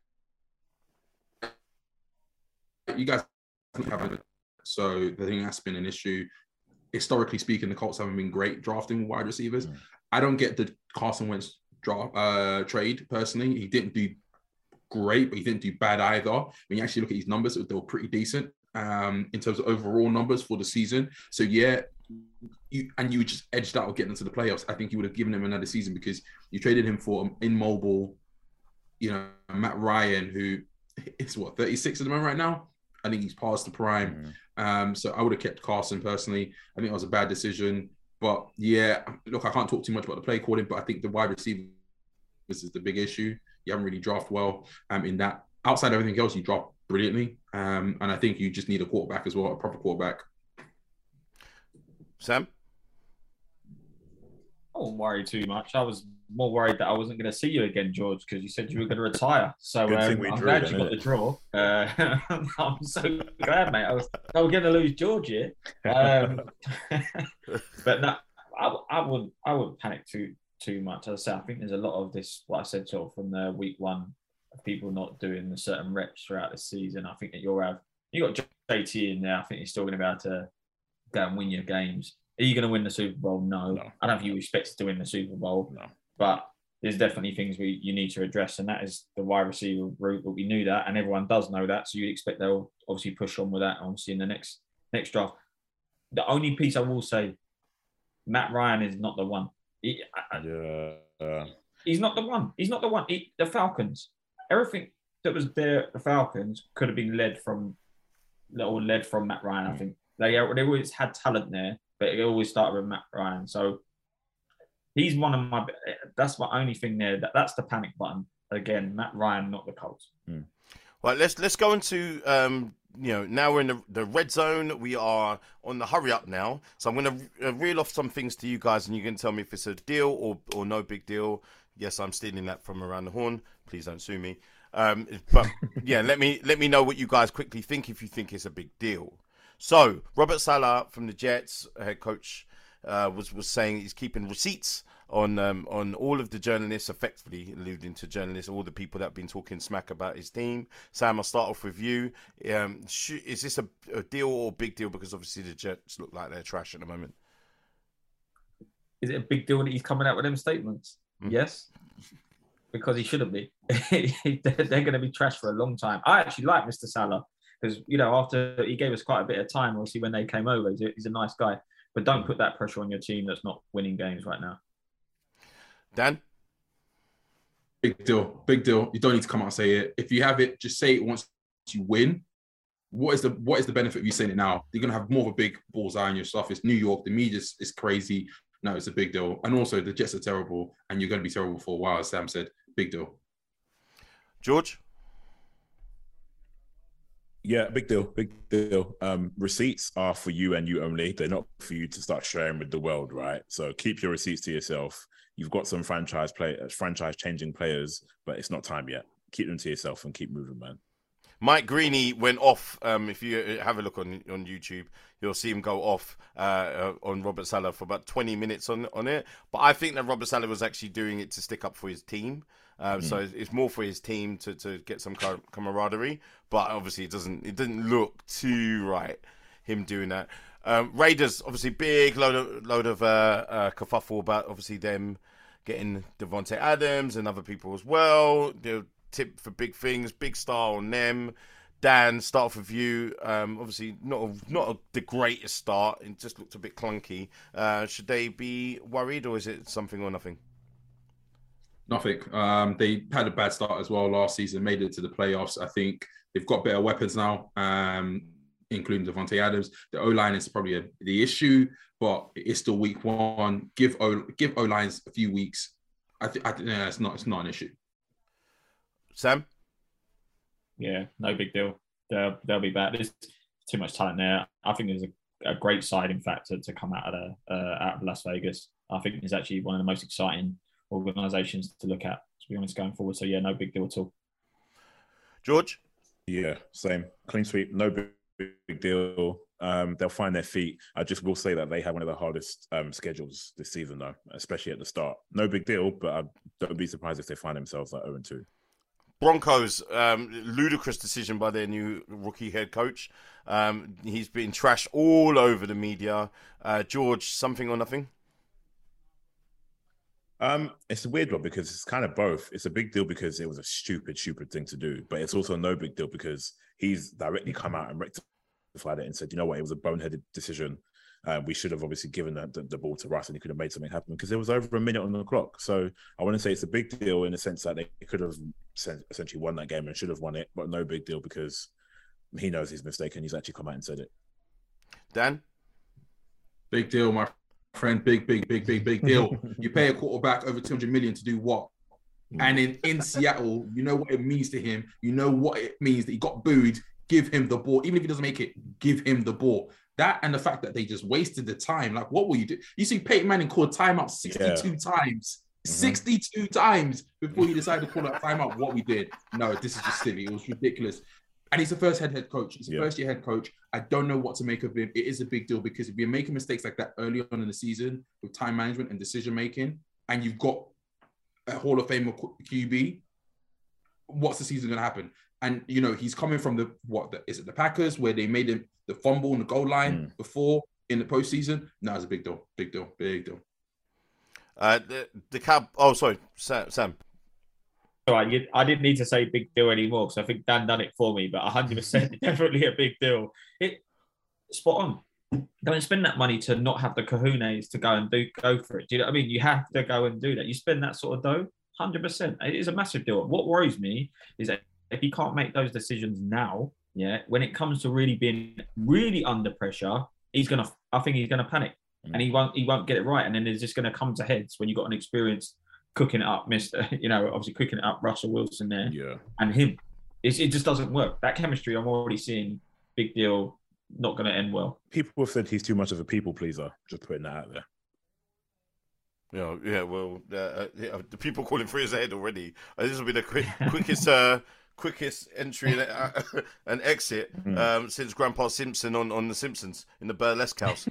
D: You guys haven't. So the thing that's been an issue. Historically speaking, the Colts haven't been great drafting wide receivers. I don't get the Carson Wentz trade personally. He didn't do great, but he didn't do bad either. When you actually look at his numbers, they were pretty decent in terms of overall numbers for the season. So yeah. You just edged out of getting into the playoffs. I think you would have given him another season because you traded him for an immobile, Matt Ryan, who is 36 at the moment right now. I think he's past the prime. So I would have kept Carson personally. I think it was a bad decision. But yeah, look, I can't talk too much about the play calling, but I think the wide receiver is the big issue. You haven't really drafted well in that. Outside of everything else, you draft brilliantly. And I think you just need a quarterback as well, a proper quarterback.
A: Sam?
C: I wasn't worried too much. I was more worried that I wasn't going to see you again, George, because you said you were going to retire. So I'm glad you got the draw. I'm so glad, mate. I was going to lose George here. But no, I wouldn't panic too much. As I say, I think there's a lot of this, what I said sort of from the week one, of people not doing the certain reps throughout the season. I think that you got JT in there. I think you're still going to be able to go and win your games. Are you going to win the Super Bowl? No. I don't think you expect to win the Super Bowl.
B: No.
C: But there's definitely things you need to address, and that is the wide receiver route. But we knew that, and everyone does know that. So you'd expect they'll obviously push on with that, obviously, in the next draft. The only piece I will say, Matt Ryan is not the one. He's not the one. He's not the one. The Falcons, everything that was there at the Falcons could have been led from Matt Ryan, I think. They always had talent there, but it always started with Matt Ryan. So he's that's my only thing there. That's the panic button. Again, Matt Ryan, not the Colts.
A: Right, let's go into now we're in the red zone. We are on the hurry up now. So I'm going to reel off some things to you guys, and you can tell me if it's a deal or no big deal. Yes, I'm stealing that from around the horn. Please don't sue me. But yeah, let me know what you guys quickly think if you think it's a big deal. So Robert Saleh from the Jets, head coach, was saying he's keeping receipts on all of the journalists, effectively alluding to journalists, all the people that have been talking smack about his team. Sam, I'll start off with you. Is this a deal or a big deal? Because obviously the Jets look like they're trash at the moment.
C: Is it a big deal that he's coming out with them statements? Yes. Because he shouldn't be. They're going to be trash for a long time. I actually like Mr. Saleh because, after he gave us quite a bit of time, obviously, when they came over, he's a nice guy. But don't put that pressure on your team that's not winning games right now.
A: Dan?
D: Big deal. You don't need to come out and say it. If you have it, just say it once you win. what is the benefit of you saying it now? You're gonna have more of a big bullseye on your stuff. It's New York. The media is crazy. No, it's a big deal. And also the Jets are terrible, and you're gonna be terrible for a while. As Sam said, big deal.
A: George.
B: Yeah, big deal, big deal. Receipts are for you and you only. They're not for you to start sharing with the world, right? So keep your receipts to yourself. You've got some franchise changing players, but it's not time yet. Keep them to yourself and keep moving, man.
A: Mike Greeny went off. If you have a look on YouTube, you'll see him go off on Robert Saleh for about 20 minutes on it. But I think that Robert Saleh was actually doing it to stick up for his team. So it's more for his team to get some camaraderie. But obviously, it didn't look too right, him doing that. Raiders, obviously, big load of kerfuffle about obviously them getting Devontae Adams and other people as well. They're tip for big things, big star on them. Dan, start off with you. Obviously, not the greatest start. It just looked a bit clunky. Should they be worried, or is it something or nothing?
D: Nothing. They had a bad start as well last season, made it to the playoffs. I think they've got better weapons now, including Devontae Adams. The O-line is probably the issue, but it's still week one. Give O-lines a few weeks. I think it's not an issue.
A: Sam?
C: Yeah, no big deal. They'll be back. There's too much talent there. I think there's a great side, in fact, to come out of Las Vegas. I think it's actually one of the most exciting organisations to look at, to be honest, going forward. So yeah, no big deal at all.
A: George?
B: Yeah, same. Clean sweep, no big deal. They'll find their feet. I just will say that they have one of the hardest schedules this season, though, especially at the start. No big deal, but I don't be surprised if they find themselves at 0-2.
A: Broncos, ludicrous decision by their new rookie head coach. He's been trashed all over the media. George, something or nothing?
B: It's a weird one because it's kind of both. It's a big deal because it was a stupid thing to do, but it's also no big deal because he's directly come out and rectified it and said, you know what, it was a boneheaded decision. We should have obviously given the ball to Russ and he could have made something happen because there was over a minute on the clock. So I want to say it's a big deal in the sense that they could have essentially won that game and should have won it, but no big deal because he knows his mistake and he's actually come out and said it.
A: Dan?
D: Big deal, my friend. Big deal. You pay a quarterback over $200 million to do what? And in Seattle, you know what it means to him. You know what it means that he got booed. Give him the ball. Even if he doesn't make it, give him the ball. That and the fact that they just wasted the time. Like, what will you do? You see Peyton Manning call timeout 62 times. 62 times before he decided to call that timeout. What we did. No, this is just silly. It was ridiculous. And he's the first head coach. He's a first-year head coach. I don't know what to make of him. It is a big deal because if you're making mistakes like that early on in the season with time management and decision-making, and you've got a Hall of Fame QB, what's the season going to happen? And, you know, he's coming from the Packers where they made him the fumble on the goal line before in the postseason? No, it's a big deal. Big deal.
A: Sam.
C: All right, I didn't need to say big deal anymore because I think Dan done it for me, but 100% definitely a big deal. Spot on. Don't spend that money to not have the kahunas to go for it. Do you know what I mean? You have to go and do that. You spend that sort of dough, 100%. It is a massive deal. What worries me is that if he can't make those decisions now, when it comes to really being really under pressure, I think he's gonna panic and he won't get it right. And then it's just gonna come to heads when you've got an experienced cooking it up, obviously cooking it up, Russell Wilson there, and him. It just doesn't work. That chemistry, I'm already seeing. Big deal. Not going to end well.
B: People have said he's too much of a people pleaser. Just putting that out there.
A: The people calling for his head already. This will be the quickest entry and exit since Grandpa Simpson on The Simpsons in the burlesque house.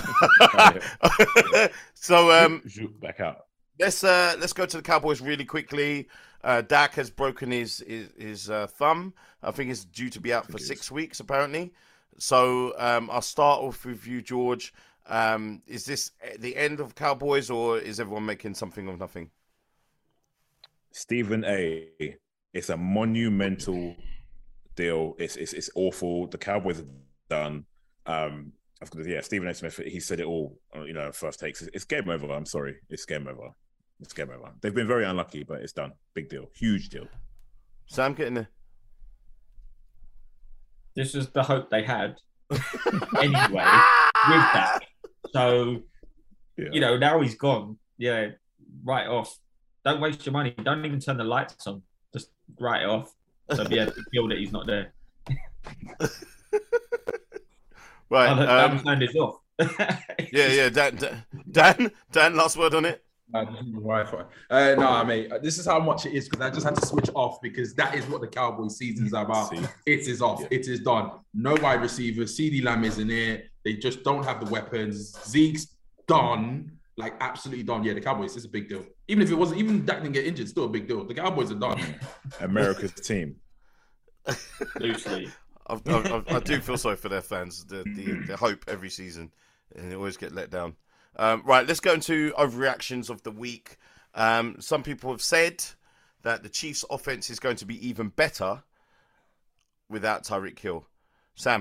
A: So
B: back out.
A: Let's go to the Cowboys really quickly. Dak has broken his thumb. I think it's due to be out for 6 weeks, apparently. So I'll start off with you, George. Is this the end of Cowboys, or is everyone making something of nothing?
B: Stephen A. It's a monumental deal. It's awful. The Cowboys are done. Stephen A. Smith, he said it all. First takes. It's game over. I'm sorry. It's game over. It's game over. They've been very unlucky, but it's done. Big deal. Huge deal.
A: Sam, get in there.
C: This was the hope they had anyway with that. So, now he's gone. Yeah, write off. Don't waste your money. Don't even turn the lights on. Just write it off. So feel that he's not there.
A: Right.
C: Turned this off.
A: Yeah. Dan, last word on it.
D: Wi-Fi. No, mate. This is how much it is because I just had to switch off because that is what the Cowboys season is about. It is off. Yeah. It is done. No wide receivers. CeeDee Lamb isn't here. They just don't have the weapons. Zeke's done. Like absolutely done. Yeah, the Cowboys is a big deal. Even if it wasn't, even Dak didn't get injured, still a big deal. The Cowboys are done.
B: America's team.
C: Loosely.
A: I do feel sorry for their fans. The hope every season, and they always get let down. Right, let's go into overreactions of the week. Some people have said that the Chiefs' offense is going to be even better without Tyreek Hill. Sam?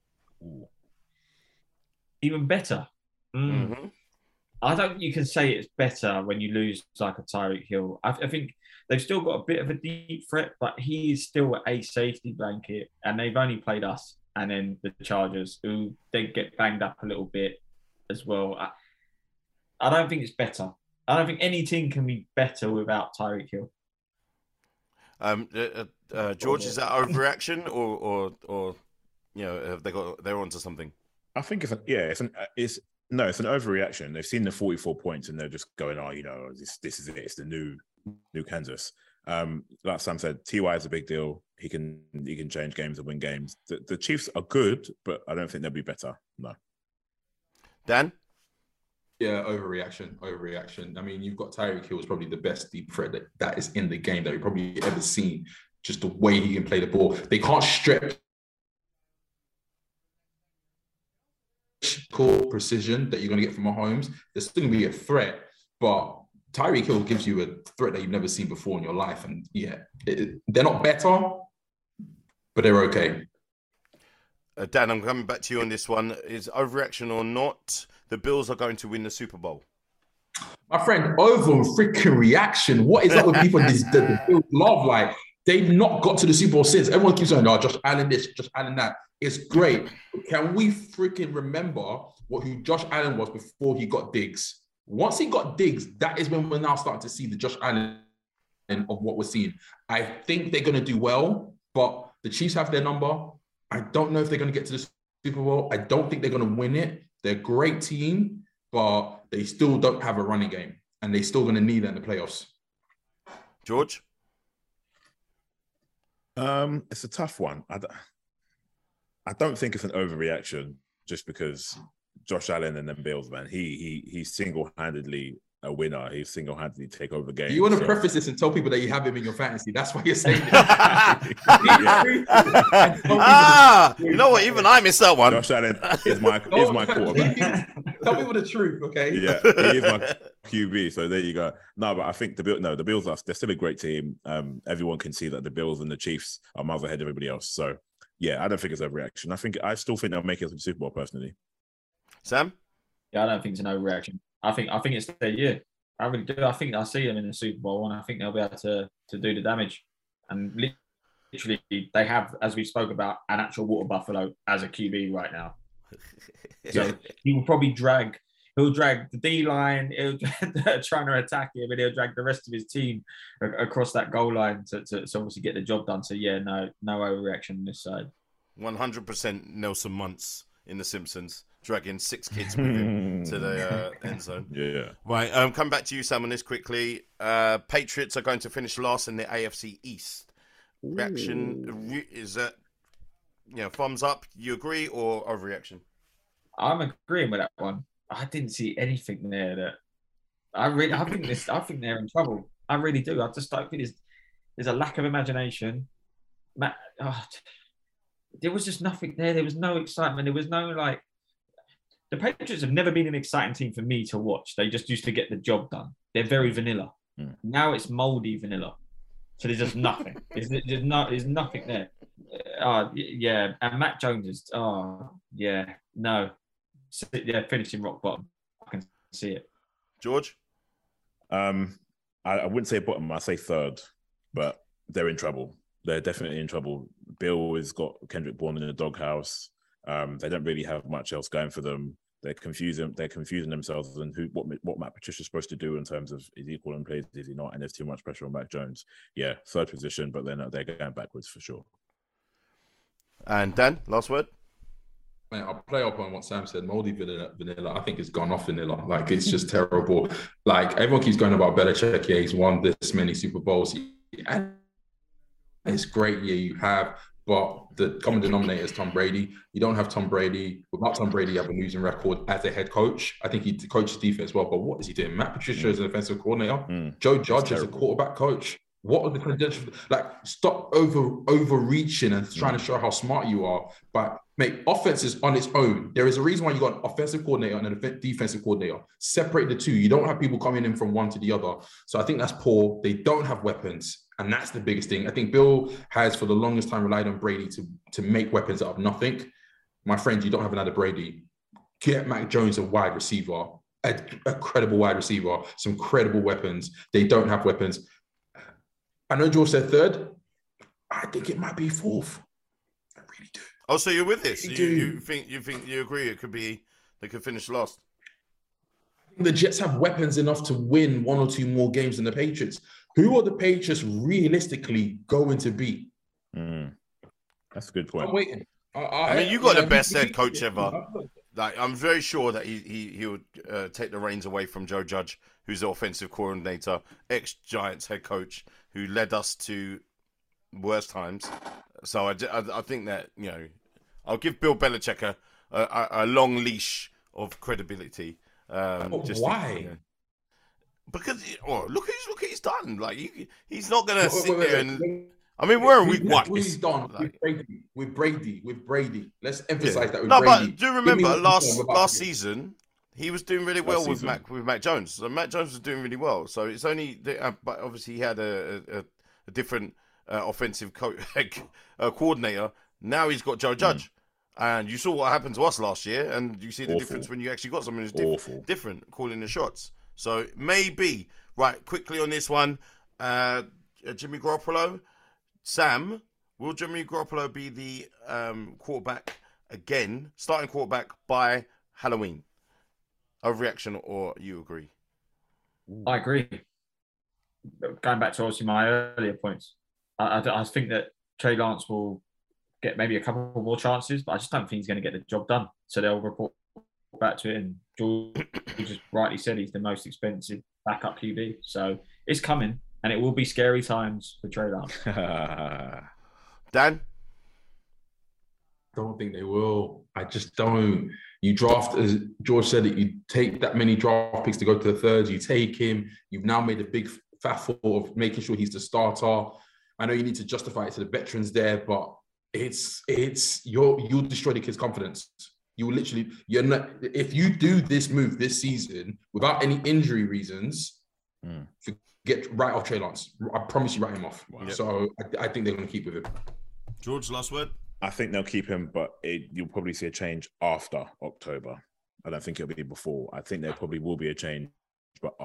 C: Even better?
A: Mm-hmm.
C: I don't think you can say it's better when you lose like a Tyreek Hill. I think they've still got a bit of a deep threat, but he is still a safety blanket, and they've only played us and then the Chargers, who they get banged up a little bit as well. I don't think it's better. I don't think any team can be better without Tyreek Hill.
A: George, is that overreaction or have they're onto something?
B: I think it's an overreaction. They've seen the 44 points and they're just going, this is it. It's the new Kansas. Like Sam said, Ty is a big deal. He can change games and win games. The Chiefs are good, but I don't think they'll be better. No.
A: Dan?
D: Yeah, overreaction. I mean, you've got Tyreek Hill is probably the best deep threat that is in the game that we've probably ever seen. Just the way he can play the ball. They can't stretch precision that you're going to get from Mahomes. There's still going to be a threat, but Tyreek Hill gives you a threat that you've never seen before in your life. And they're not better, but they're okay.
A: Dan, I'm coming back to you on this one. Is overreaction or not? The Bills are going to win the Super Bowl.
D: My friend, over freaking reaction. What is up with people the Bills love? Like, they've not got to the Super Bowl since. Everyone keeps saying, Josh Allen this, Josh Allen that. It's great. Can we freaking remember who Josh Allen was before he got Diggs? Once he got Diggs, that is when we're now starting to see the Josh Allen of what we're seeing. I think they're going to do well, but the Chiefs have their number. I don't know if they're going to get to the Super Bowl. I don't think they're going to win it. They're a great team, but they still don't have a running game, and they're still going to need that in the playoffs.
A: George?
B: It's a tough one. I don't think it's an overreaction just because Josh Allen and them Bills, man, he's single-handedly a winner. He single-handedly take over games.
D: You want to preface this and tell people that you have him in your fantasy. That's why you're saying this.
A: You know what? Even I missed that one.
B: Josh Allen is my quarterback.
D: Tell people the truth, okay?
B: Yeah, he is my QB. So there you go. No, but I think the Bills they're still a great team. Everyone can see that the Bills and the Chiefs are miles ahead of everybody else. So yeah, I don't think it's overreaction. I still think they'll make it to the Super Bowl personally.
A: Sam?
C: Yeah, I don't think it's an overreaction. I think it's their year. I really do. I think I see them in the Super Bowl, and I think they'll be able to do the damage. And literally, they have, as we spoke about, an actual water buffalo as a QB right now. So he will probably he'll drag the D-line, trying to attack him, and he'll drag the rest of his team across that goal line to obviously get the job done. So yeah, no overreaction on this side.
A: 100% Nelson Muntz in The Simpsons, dragging 6 kids with him to the end zone.
B: Yeah.
A: Right, come back to you, Sam, on this quickly. Patriots are going to finish last in the AFC East. Reaction, is that, thumbs up, you agree, or overreaction?
C: I'm agreeing with that one. I didn't see anything there that I think they're in trouble. I really do. I just don't think there's a lack of imagination. There was just nothing there. There was no excitement. There was no the Patriots have never been an exciting team for me to watch. They just used to get the job done. They're very vanilla. Now it's moldy vanilla. So there's just nothing. There's nothing there. Yeah. And Mac Jones is, no. Finishing rock bottom. I can see it.
A: George?
B: I wouldn't say bottom. I say third, but they're in trouble. They're definitely in trouble. Bill has got Kendrick Bourne in the doghouse. They don't really have much else going for them. They're confusing themselves on what Matt Patricia's supposed to do in terms of is he calling plays, is he not? And there's too much pressure on Mac Jones. Yeah, third position, but they're going backwards for sure.
A: And Dan, last word.
D: Man, I'll play up on what Sam said. Moldy vanilla, I think it's gone off vanilla. Like, it's just terrible. Like, everyone keeps going about Belichick. Yeah, he's won this many Super Bowls. And it's great. Yeah, you have. But the common denominator is Tom Brady. You don't have Tom Brady. Without Tom Brady, you have a losing record as a head coach. I think he coaches defense well, but what is he doing? Matt Patricia is an offensive coordinator. Joe Judge is a quarterback coach. What are the credentials? Like, stop overreaching and trying to show how smart you are. But, mate, offense is on its own. There is a reason why you got an offensive coordinator and a defensive coordinator. Separate the two. You don't have people coming in from one to the other. So I think that's poor. They don't have weapons. And that's the biggest thing. I think Bill has, for the longest time, relied on Brady to make weapons out of nothing. My friend, you don't have another Brady. Get Mac Jones a wide receiver, a credible wide receiver, some credible weapons. They don't have weapons. I know George said third. I think it might be fourth. I really do.
A: Oh, so you're with this? You agree? It could be they could finish last.
D: The Jets have weapons enough to win one or two more games than the Patriots. Who are the Patriots realistically going to beat?
B: That's a good point.
D: I'm waiting.
A: I mean, you got the best head coach ever. Like, I'm very sure that he would take the reins away from Joe Judge, who's the offensive coordinator, ex-Giants head coach, who led us to worse times. So I think that, you know, I'll give Bill Belichick a long leash of credibility.
D: Why?
A: You know, because look what he's done. Like, he's not gonna sit there and. I mean, we're in week one.
D: He's done with Brady. Let's emphasize that. With
A: no,
D: Brady.
A: But do remember last season he was doing really well with Mac Jones. So Mac Jones was doing really well. So it's only, but obviously he had a different offensive coordinator. Now he's got Joe Judge. And you saw what happened to us last year, and you see the difference when you actually got someone who's different calling the shots. So maybe, right, quickly on this one, Jimmy Garoppolo. Sam, will Jimmy Garoppolo be the quarterback again, starting quarterback by Halloween? Overreaction, or you agree?
C: I agree. Going back to obviously my earlier points, I think that Trey Lance will get maybe a couple more chances, but I just don't think he's going to get the job done. So they'll report back to it, and George just rightly said he's the most expensive backup QB. So it's coming, and it will be scary times for Trey Lance.
A: Dan?
D: I don't think they will. I just don't. You draft, as George said, that you take that many draft picks to go to the third. You take him. You've now made a big faffle of making sure he's the starter. I know you need to justify it to the veterans there, but you'll destroy the kid's confidence. You will literally, if you do this move this season without any injury reasons, get right off Trey Lance. I promise you, write him off. Wow. So I think they're going to keep with him.
A: George, last word?
B: I think they'll keep him, but you'll probably see a change after October. I don't think it'll be before. I think there probably will be a change, but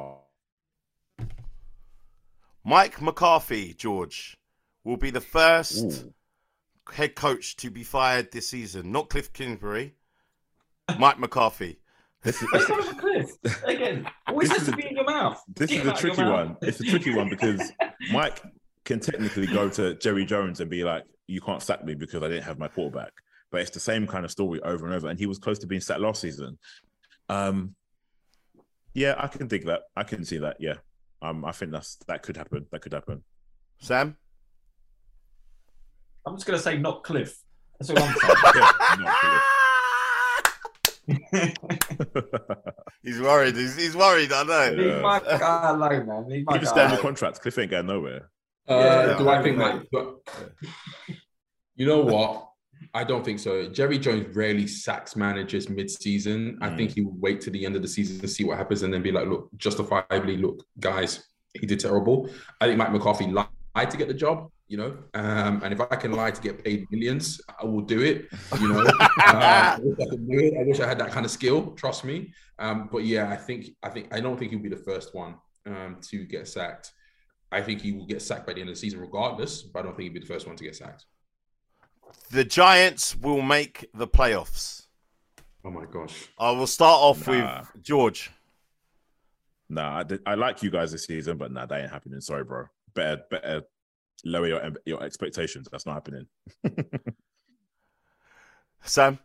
A: Mike McCarthy, George, will be the first head coach to be fired this season. Not Cliff Kingsbury, Mike McCarthy.
C: Cliff. Again, always has to be in your mouth.
B: This is a tricky one. It's a tricky one because Mike can technically go to Jerry Jones and be like, you can't sack me because I didn't have my quarterback. But it's the same kind of story over and over. And he was close to being sacked last season. Yeah, I can dig that. I can see that. Yeah. I think that could happen. That could happen.
A: Sam?
C: I'm just going to say not Cliff. That's all I'm saying.
B: Not Cliff.
A: He's worried. He's worried, I know.
C: Leave my guy alone, man. Leave my
B: guy alone. Keep the contract. Cliff ain't going nowhere.
D: Do I think that? You know what? I don't think so. Jerry Jones rarely sacks managers mid-season. I think he will wait to the end of the season to see what happens and then be like, look, justifiably, look, guys, he did terrible. I think Mike McCarthy lied to get the job, you know, and if I can lie to get paid millions, I will do it, you know. I wish I could do it. I wish I had that kind of skill, trust me. But yeah, I don't think he'll be the first one to get sacked. I think he will get sacked by the end of the season regardless, but I don't think he'll be the first one to get sacked.
A: The Giants will make the playoffs.
D: Oh my gosh.
A: I will start off with George.
B: Nah, I like you guys this season, but that ain't happening. Sorry, bro. Better lower your expectations. That's not happening.
A: Sam?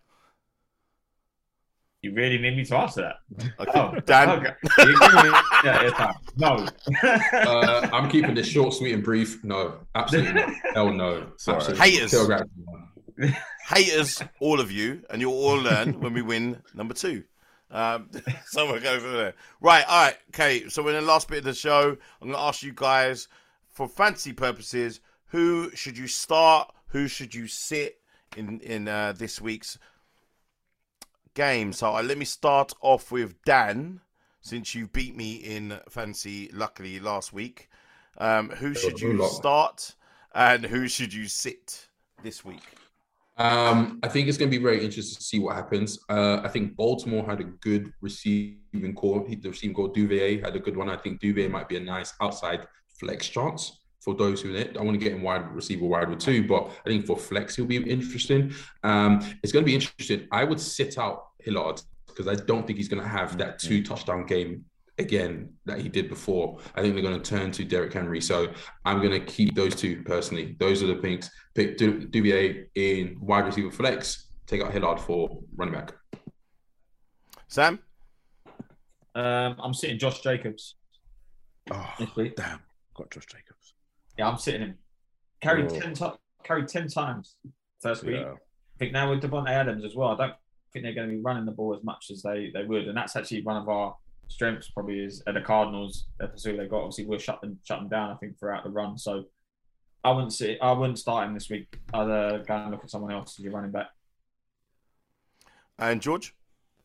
C: You really need me to answer that?
A: Okay. Oh, Dan?
C: Okay. No.
D: I'm keeping this short, sweet, and brief. No, absolutely not. Hell no.
B: Sorry.
A: Haters. Haters, all of you, and you'll all learn when we win number 2. So we'll go from there. Right, all right, okay. So in the last bit of the show, I'm going to ask you guys, for fantasy purposes, who should you start? Who should you sit in this week's game? So let me start off with Dan, since you beat me in fantasy, luckily, last week. Who should you start, and who should you sit this week?
D: I think it's going to be very interesting to see what happens. I think Baltimore had a good receiving core. The receiving core, Duvernay, had a good one. I think Duvernay might be a nice outside flex chance for those who in it. I want to get him wide receiver too, but I think for flex he'll be interesting. It's going to be interesting. I would sit out Hillard because I don't think he's going to have that 2 touchdown game again that he did before. I think they're going to turn to Derrick Henry. So I'm going to keep those 2 personally. Those are the picks. Pick Duvernay in wide receiver flex. Take out Hillard for running back.
A: Sam?
C: I'm sitting Josh Jacobs.
B: Oh, damn. Got Josh Jacobs.
C: Yeah, I'm sitting him. Carried 10 times first week. I think now with Devontae Adams as well, I don't think they're going to be running the ball as much as they would. And that's actually one of our strengths probably is the Cardinals. That's who they got. Obviously, we'll shut them down, I think, throughout the run. So I wouldn't start him this week. I'd go and look at someone else as your running back.
A: And George?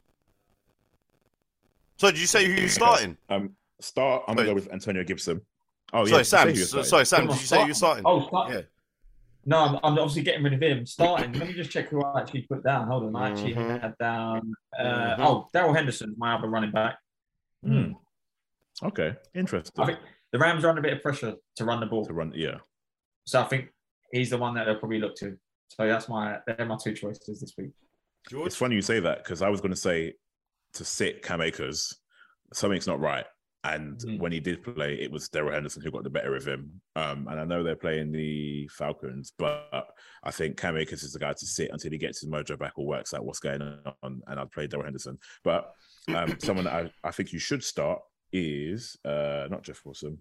A: So did you say who you're starting?
B: I'm going to go with Antonio Gibson. Oh,
A: sorry,
B: yeah.
A: Sam. Did you say you were starting?
C: Oh, starting. Yeah. No, I'm obviously getting rid of him. Starting. Let me just check who I actually put down. Hold on. I actually had down... Darrell Henderson, my other running back.
B: Okay, interesting.
C: I think the Rams are under a bit of pressure to run the ball. So I think he's the one that they'll probably look to. So they're my 2 choices this week.
B: George? It's funny you say that because I was going to say to sit Cam Akers. Something's not right. And when he did play, it was Darrell Henderson who got the better of him. And I know they're playing the Falcons, but I think Cam Akers is the guy to sit until he gets his mojo back or works out what's going on. And I'd play Darrell Henderson. But someone that I think you should start is not Jeff Wilson,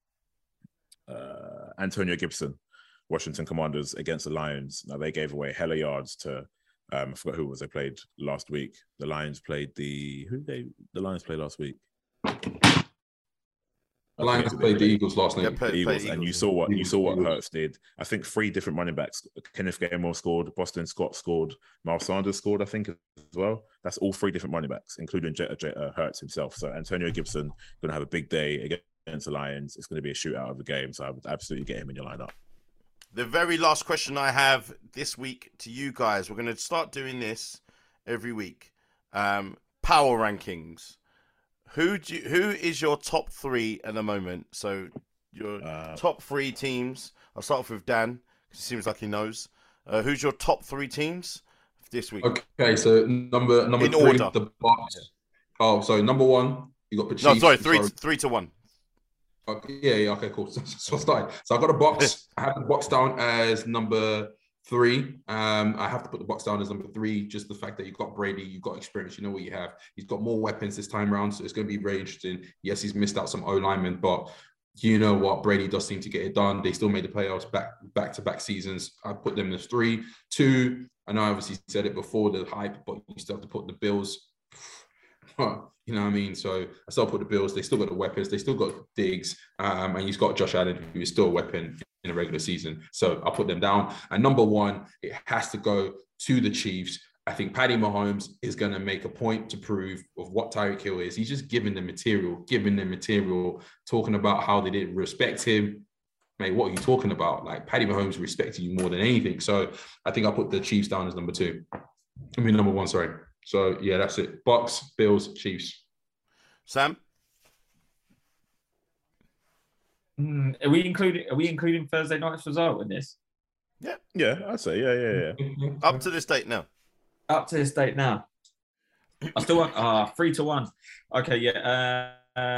B: Antonio Gibson, Washington Commanders against the Lions. Now, they gave away hella yards to, I forgot who it was they played last week. The Lions played the Lions played last week?
D: The Lions played the Eagles last night.
B: The Eagles, and you saw what Hurts did. I think 3 different running backs. Kenneth Gainwell scored, Boston Scott scored, Miles Sanders scored, I think, as well. That's all 3 different running backs, including Hurts himself. So Antonio Gibson going to have a big day against the Lions. It's going to be a shootout of the game. So I would absolutely get him in your lineup.
A: The very last question I have this week to you guys. We're going to start doing this every week. Power rankings. Who is your top 3 at the moment? So your top 3 teams. I'll start off with Dan. It seems like he knows. Who's your top 3 teams this week?
D: Okay, so number in 3, order. The Bucs. Oh, so number 1, you got the Chiefs.
A: No, sorry, 3 to 1.
D: Okay, yeah, okay, cool. So I started. So I got a Bucs. I have the Bucs down as number 3. I have to put the Bucs down as number 3. Just the fact that you've got Brady, you've got experience, you know what you have. He's got more weapons this time around, so it's going to be very interesting. Yes, he's missed out some O linemen, but you know what? Brady does seem to get it done. They still made the playoffs back-to-back seasons. I put them as 3. 2, I know I obviously said it before, the hype, but you still have to put the Bills. You know what I mean? So I still put the Bills. They still got the weapons. They still got Diggs. And he's got Josh Allen, who is still a weapon in a regular season. So I'll put them down. And number 1, it has to go to the Chiefs. I think Patty Mahomes is going to make a point to prove of what Tyreek Hill is. He's just giving them material, talking about how they didn't respect him. Mate, what are you talking about? Like, Patty Mahomes respected you more than anything. So I think I'll put the Chiefs down as number 1, sorry. So, yeah, that's it. Bucs, Bills, Chiefs.
A: Sam?
C: Are we including Thursday night's result in this?
B: Yeah, I'd say yeah.
A: Up to this date now.
C: Up to this date now. I still want 3-1. Okay, yeah.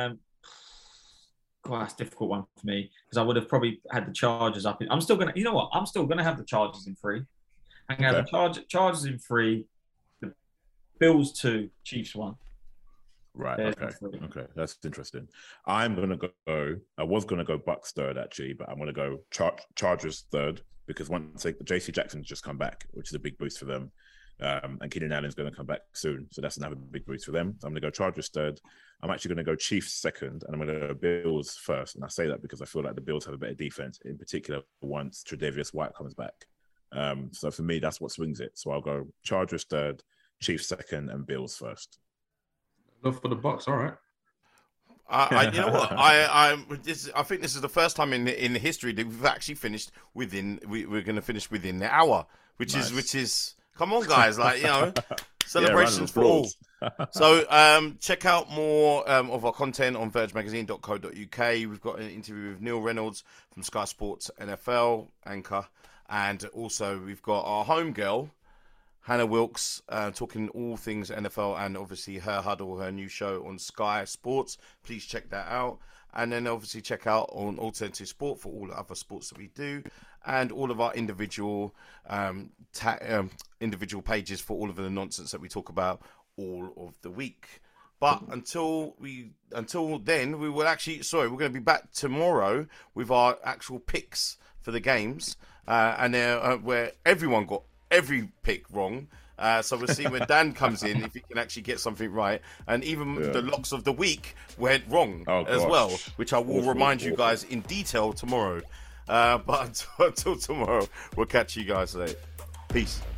C: That's a difficult one for me because I would have probably had the Chargers up. I'm still gonna. You know what? I'm still gonna have the Chargers in 3. I'm gonna have the Chargers in 3. The Bills 2. Chiefs 1.
B: Right. Okay. That's interesting. I'm gonna go. I was gonna go Bucks 3rd actually, but I'm gonna go Chargers 3rd because once JC Jackson's just come back, which is a big boost for them. And Keenan Allen's going to come back soon, so that's another big boost for them. So I'm going to go Chargers 3rd. I'm actually going to go Chiefs 2nd, and I'm going to go Bills 1st. And I say that because I feel like the Bills have a better defense, in particular once Tre'Davious White comes back. So for me, that's what swings it. So I'll go Chargers 3rd, Chiefs 2nd, and Bills 1st.
D: Love for the Bucks. All right.
A: You know what? I think this is the first time in the history that we've actually finished within. We're going to finish within the hour, which is. Come on, guys! Celebrations for all. So check out more of our content on vergemagazine.co.uk. We've got an interview with Neil Reynolds from Sky Sports NFL anchor, and also we've got our home girl Hannah Wilkes talking all things NFL, and obviously her huddle, her new show on Sky Sports. Please check that out. And then obviously check out on Alternative Sport for all the other sports that we do, and all of our individual individual pages for all of the nonsense that we talk about all of the week. But until then, we will actually. Sorry, we're going to be back tomorrow with our actual picks for the games, and where everyone got every pick wrong. So we'll see when Dan comes in if he can actually get something right, and even the locks of the week went wrong as well, which I will remind you guys in detail tomorrow. But until tomorrow, we'll catch you guys later. Peace.